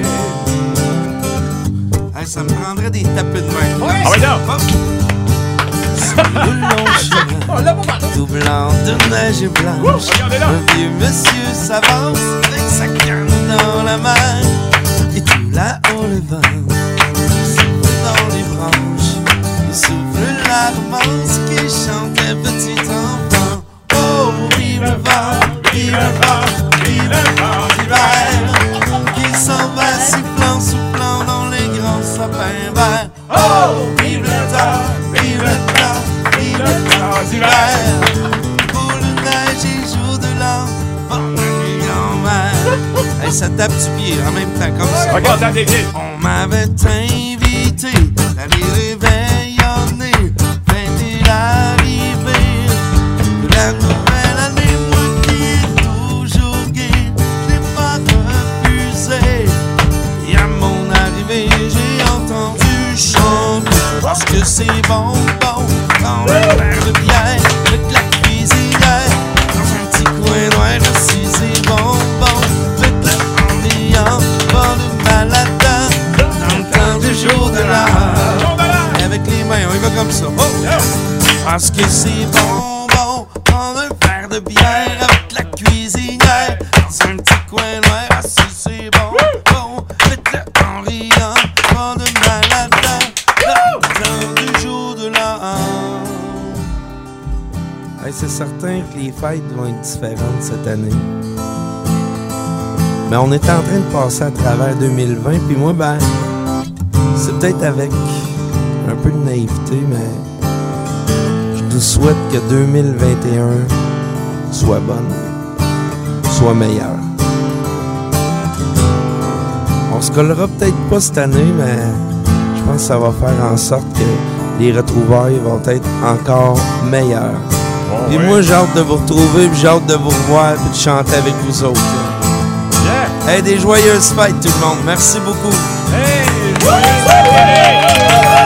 Hey, ça me prendrait des tapis de main. Ah oui, non. Sur le long chemin, tout blanc de neige et blanche, un vieux monsieur s'avance avec sa canne dans la main. Et tout là-haut le vent souffle dans les branches, il souffle la romance qui chantait petit enfant. Oh, vive le vent, vive le vent, vive le vent d'hiver, qui s'en va sifflant, soufflant dans les grands sapins verts. bonne nuit l'envers. Hey, ça tape du pied en même temps comme ça. Regarde, ça dévie. On m'avait invité d'aller réveillonner, fêter l'arrivée de la nouvelle année. Moi qui est toujours gay, je l'ai pas refusé. Et à mon arrivée, j'ai entendu chanter parce que c'est bon, bon, dans le verre de bière avec la cuisinière. Dans un petit coin noir aussi, c'est bon, bon, avec l'ambiance, pas de malada. Dans le temps du jour de l'art, avec les mains, on y va comme ça. Oh, parce que c'est bon, bon, prendre un verre de bière avec la cuisinière. Dans un petit coin noir aussi, c'est bon, bon, faites-le en riant, pas de malada. Dans le temps du jour de l'art. Hey, c'est certain que les fêtes vont être différentes cette année. Mais on est en train de passer à travers deux mille vingt, puis moi, ben, c'est peut-être avec un peu de naïveté, mais je nous souhaite que deux mille vingt et un soit bonne, soit meilleure. On se collera peut-être pas cette année, mais je pense que ça va faire en sorte que les retrouvailles vont être encore meilleures. Oh, et ouais. moi, j'ai hâte de vous retrouver, puis j'ai hâte de vous revoir, puis de chanter avec vous autres. Yeah. Hey, des joyeuses fêtes, tout le monde. Merci beaucoup. Hey, joyeuses fêtes!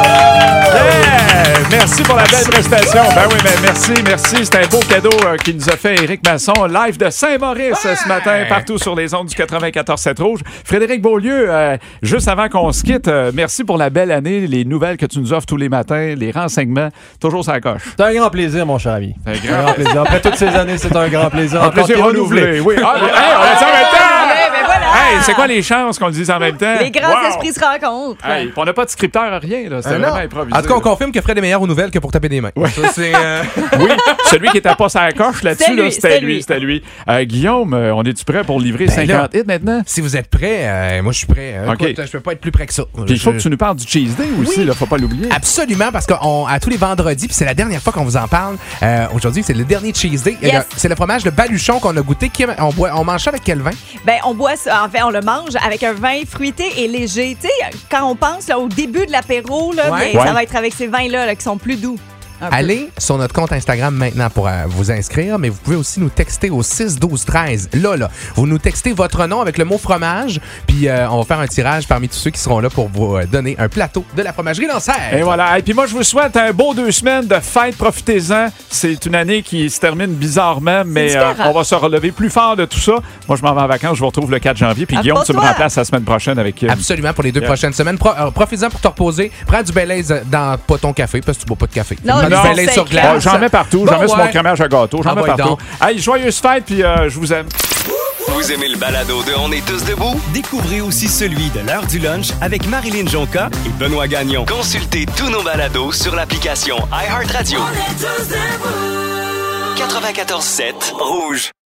Yeah! Merci pour la belle prestation. Ben oui, ben merci, merci. C'est un beau cadeau euh, qu'il nous a fait Éric Masson, live de Saint-Maurice ouais! ce matin, partout sur les ondes du quatre-vingt-quatorze sept Rouge. Frédéric Beaulieu, euh, juste avant qu'on se quitte, euh, merci pour la belle année, les nouvelles que tu nous offres tous les matins, les renseignements, toujours ça coche. C'est un grand plaisir, mon cher ami. C'est un grand, un grand plaisir. Après toutes ces années, c'est un grand plaisir. Un plaisir renouvelé. Oui. Ah, hey, on l'a dit en même temps! Ben voilà. Hey, c'est quoi les chances qu'on le dise en même temps? Les grands wow. esprits se rencontrent. Hey, on n'a pas de scripteur, rien. Là. C'était euh, vraiment improvisé. En tout cas, on là. confirme que Fred est meilleur aux nouvelles que pour taper des mains. Ouais. Ça, c'est, euh... oui, celui qui n'était pas sur la coche là-dessus, c'était là, lui. C'était, c'était lui, lui. c'était lui. Euh, Guillaume, euh, on est-tu prêt pour livrer ben cinquante là, hits maintenant? Si vous êtes prêts, euh, moi je suis prêt. Hein. Okay. Écoute, je peux pas être plus prêt que ça. Puis il faut je... que tu nous parles du Cheese Day aussi, oui. là, faut pas l'oublier. Absolument, parce qu'à tous les vendredis, puis c'est la dernière fois qu'on vous en parle. Euh, aujourd'hui, c'est le dernier Cheese Day. Yes. C'est le fromage de baluchon qu'on a goûté. Qui, on, boit, on mange ça avec quel vin? Ben, on boit ça, en fait, on le mange avec un vin fruité et léger. Tu sais, quand on pense là, au début de l'apéro, là, ouais. ben, ouais. ça va être avec ces vins-là là, qui sont plus doux. Allez sur notre compte Instagram maintenant pour euh, vous inscrire, mais vous pouvez aussi nous texter au six douze treize. Là, là, vous nous textez votre nom avec le mot fromage, puis euh, on va faire un tirage parmi tous ceux qui seront là pour vous euh, donner un plateau de la fromagerie Lancère. Et voilà. Et puis moi, je vous souhaite un beau deux semaines de fête. Profitez-en. C'est une année qui se termine bizarrement, mais euh, on va se relever plus fort de tout ça. Moi, je m'en vais en vacances. Je vous retrouve le quatre janvier. Puis Guillaume, tu me remplaces la semaine prochaine avec Kim. Absolument, pour les deux yeah. prochaines semaines. Pro- euh, Profite-en pour te reposer. Prends du Baileys dans pas ton café, parce que tu bois pas de café. Non, du Baileys sur glace. Oh, j'en mets partout. Bon, j'en mets ouais. sur mon crémage à gâteau. J'en ah, mets ouais, partout. Donc. Hey, joyeuse fête, puis euh, je vous aime. Vous aimez le balado de On est tous debout? Découvrez aussi celui de l'heure du lunch avec Marilyn Jonca et Benoît Gagnon. Consultez tous nos balados sur l'application iHeartRadio. quatre-vingt-quatorze sept Rouge.